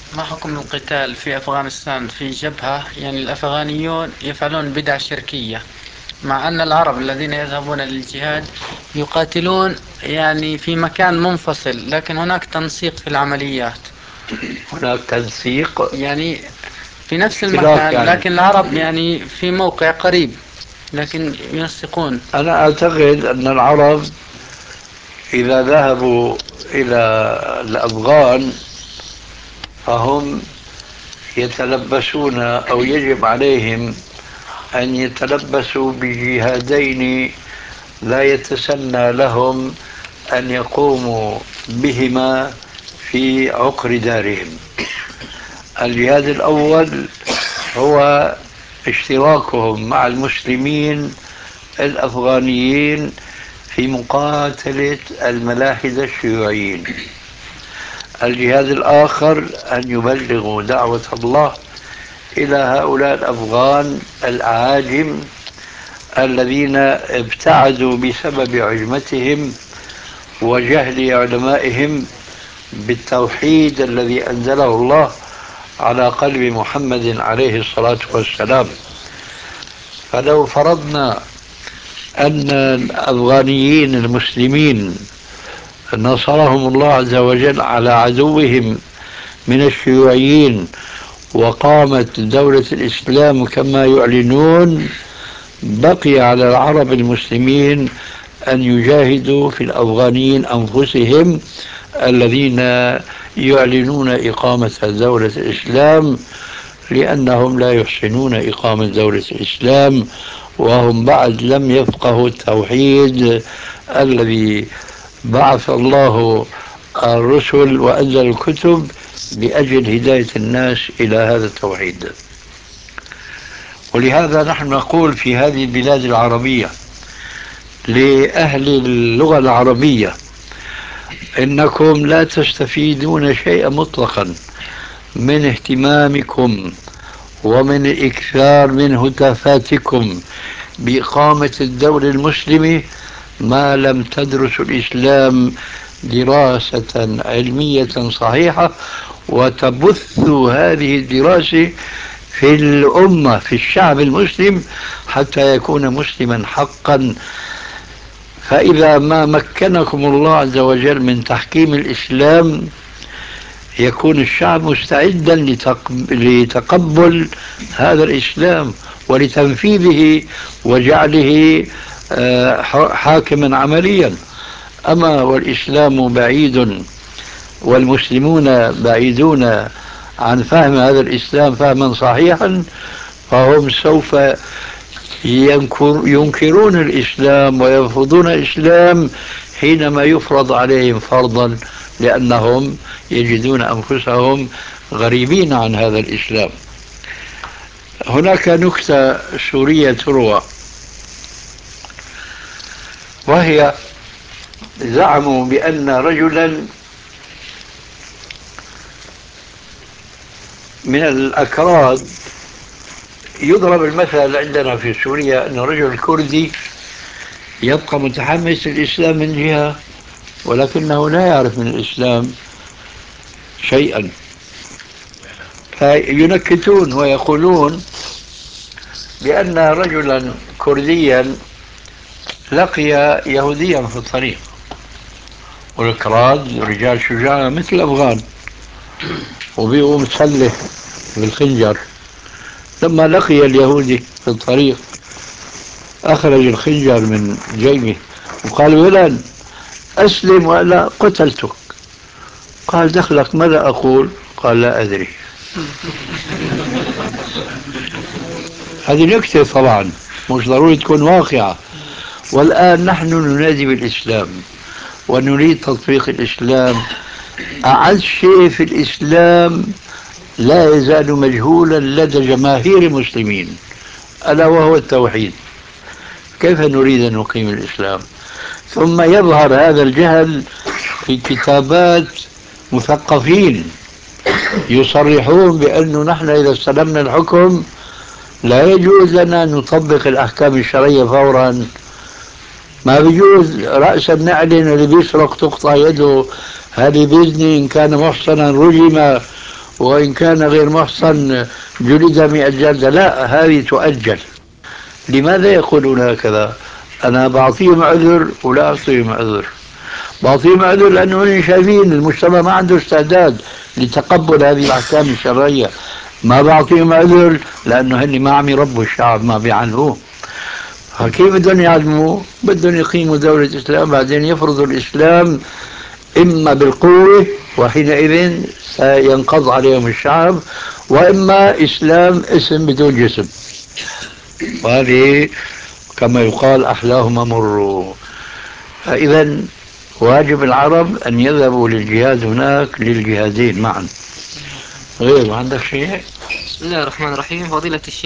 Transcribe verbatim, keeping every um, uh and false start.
ما حكم القتال في أفغانستان في جبهة؟ يعني الأفغانيون يفعلون بدع شركية، مع أن العرب الذين يذهبون للجهاد يقاتلون يعني في مكان منفصل، لكن هناك تنسيق في العمليات. هناك تنسيق. يعني في نفس اختلاط المكان، يعني. لكن العرب يعني في موقع قريب، لكن ينسقون. أنا أعتقد أن العرب إذا ذهبوا إلى الأفغان فهم يتلبسون أو يجب عليهم أن يتلبسوا بجهادين لا يتسنى لهم أن يقوموا بهما في عقر دارهم. الجهاد الأول هو اشتراكهم مع المسلمين الأفغانيين في مقاتلة الملاحدة الشيوعيين. الجهاد الآخر أن يبلغوا دعوة الله إلى هؤلاء الأفغان الأعاجم الذين ابتعدوا بسبب عجمتهم وجهل علمائهم بالتوحيد الذي أنزله الله على قلب محمد عليه الصلاة والسلام. فلو فرضنا أن الأفغانيين المسلمين نصرهم الله عز وجل على عدوهم من الشيوعيين وقامت دولة الإسلام كما يعلنون، بقي على العرب المسلمين أن يجاهدوا في الأفغانيين أنفسهم الذين يعلنون إقامة دولة الإسلام، لأنهم لا يحسنون إقامة دولة الإسلام وهم بعد لم يفقهوا التوحيد الذي بعث الله الرسل وأنزل الكتب لأجل هداية الناس إلى هذا التوحيد. ولهذا نحن نقول في هذه البلاد العربية لأهل اللغة العربية إنكم لا تستفيدون شيئا مطلقا من اهتمامكم ومن الإكثار من هتافاتكم بإقامة الدولة المسلمة ما لم تدرسوا الإسلام دراسة علمية صحيحة وتبثوا هذه الدراسة في الأمة في الشعب المسلم حتى يكون مسلما حقا. فإذا ما مكنكم الله عز وجل من تحكيم الإسلام يكون الشعب مستعدا لتقبل هذا الإسلام ولتنفيذه وجعله حاكما عمليا. أما والإسلام بعيد والمسلمون بعيدون عن فهم هذا الإسلام فهما صحيحا، فهم سوف ينكر ينكرون الإسلام ويرفضون الإسلام حينما يفرض عليهم فرضا، لأنهم يجدون أنفسهم غريبين عن هذا الإسلام. هناك نكتة سورية تروى، وهي زعموا بأن رجلا من الأكراد، يضرب المثل عندنا في سوريا أن رجل كردي يبقى متحمس للإسلام من جهة ولكنه لا يعرف من الإسلام شيئا، فينكتون ويقولون بأن رجلا كرديا لقي يهوديا في الطريق، والكراد رجال شجاع مثل الأفغان وبيقوا مسلح بالخنجر. لما لقي اليهودي في الطريق أخرج الخنجر من جيبه وقال: ولد أسلم ولا قتلتك. قال: دخلك ماذا أقول؟ قال: لا أدري. هذه نكتة طبعا مش ضروري تكون واقعة. والآن نحن ننادي بالإسلام ونريد تطبيق الإسلام. أعز شيء في الإسلام لا يزال مجهولا لدى جماهير المسلمين ألا وهو التوحيد. كيف نريد أن نقيم الإسلام؟ ثم يظهر هذا الجهل في كتابات مثقفين يصرحون بأنه نحن إذا استلمنا الحكم لا يجوز لنا أن نطبق الأحكام الشرعية فورا. ما بيجوز رأسا نعلن اللي بيسرق تقطع يده، هذه بإذن إن كان محصنا رجم، وإن كان غير محصن جلد مئة جلدة، لا، هذه تؤجل. لماذا يقولون هكذا؟ أنا بعطيهم عذر ولا أعطيهم عذر. بعطيهم عذر لأنه شايفين المجتمع ما عنده استعداد لتقبل هذه الأحكام الشرعية. ما بعطيهم عذر لأنه هني ما عم يربوا الشعب، ما بيعلموه. كيف بدهم يعلموا؟ بدهم يقيموا دولة إسلام، بعدين يفرضوا الإسلام إما بالقوة، وحينئذ سينقض عليهم الشعب، وإما إسلام اسم بدون جسم. وهذه كما يقال أحلاهما مر. فإذا واجب العرب أن يذهبوا للجهاد هناك للجهادين معا. غير ما عندك شيء؟ بسم الله الرحمن الرحيم. فضيلة الشيخ،